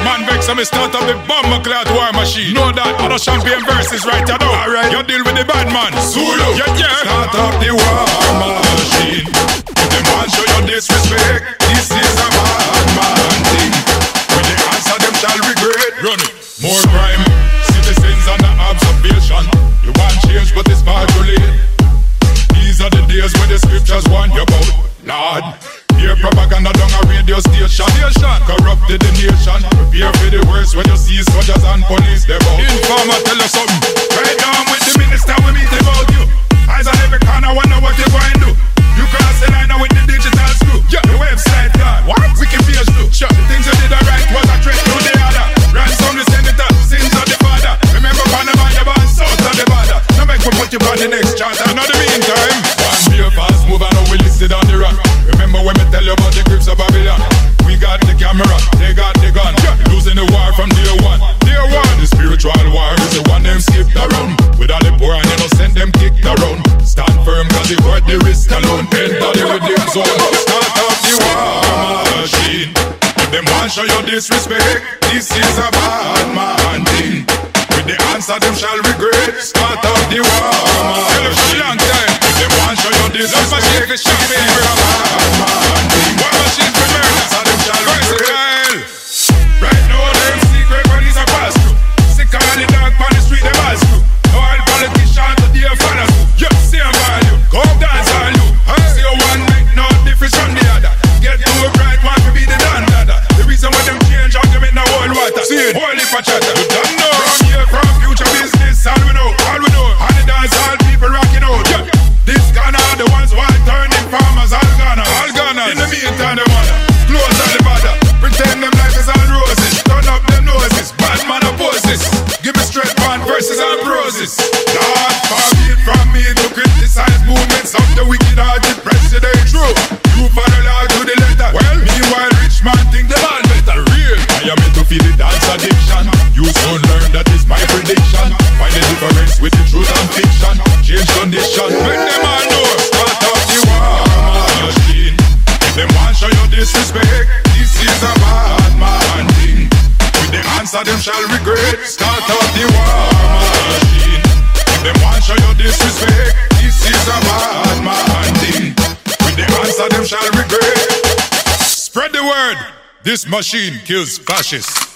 Man vex so me start up the bomber clout war machine. Know that other champion verses right you know. Alright, you deal with the bad man Zulu. Yeah. Start up the war machine. If them want show you disrespect, this is a bad man thing. When they answer them shall regret. Run it. More crime, citizens under observation. You want change but it's far too late. These are the days when the scriptures warn you about. Lord, hear propaganda down a radio station. Corrupted the nation. Prepare for the worst when you see soldiers and police devout. Informer tell you something. Right now I'm with the minister, we meet about you. Eyes on every corner, wonder what you're going to do. You cross the line now with the digital screw. The website gone. What? Wicked page too. The things you did right was a threat to the other. Ransom the senator, sins of the father. Remember Panama, your boss, south of the border. Now make me put you on the next charter. In the meantime, one real fast move and we listed on the rock. Remember when me tell you about the grips of Babylon? We got the camera, they got the gun. Losing the war from day one. Day one, the spiritual war is the one them skipped around. With all the poor and innocent them kicked around. Stand firm cause it worth the risk alone. Enter the redeem zone. Start up the war machine. If them want show you disrespect, this is a bad man thing. With the answer them shall regret. Start up the war machine. Long time. If them want show you disrespect, this is a bad man thing. War machine for murder. Answer them shall regret. Right now them secret police are pass through. Sick of the dog on the street them ask you. No all politicians to dear fathers. Yeah, same value. Go dance on you. See you one make no difference from the other. Get to a bright one to be the dandada. The reason why them change argument now all water. See it, all if a chatter. You don't know. From here, from future business, all we know. All the dance, all people rocking out. Yeah. This Ghana, the ones who are turning farmers, all Ghana. In the meantime, them wanna close all the border. Pretend them life is all roses. Turn up them noses. Bad man opposes. Give me straight man verses and roses. Lord, far be it from me to criticize movements of the wicked-hearted president. True. You follow law to the letter. Well, meanwhile, rich man think them all better. Real. I am into feel the dance addiction. You soon learn that is my prediction. Find the difference with the truth and fiction. Change condition. Make them all know. Start up the war machine. If them want show you disrespect, this is a bad man thing. With the answer them shall regret. Start up the war machine. If them want show you disrespect, this is a bad man thing. With the answer them shall regret. Spread the word. This machine kills fascists.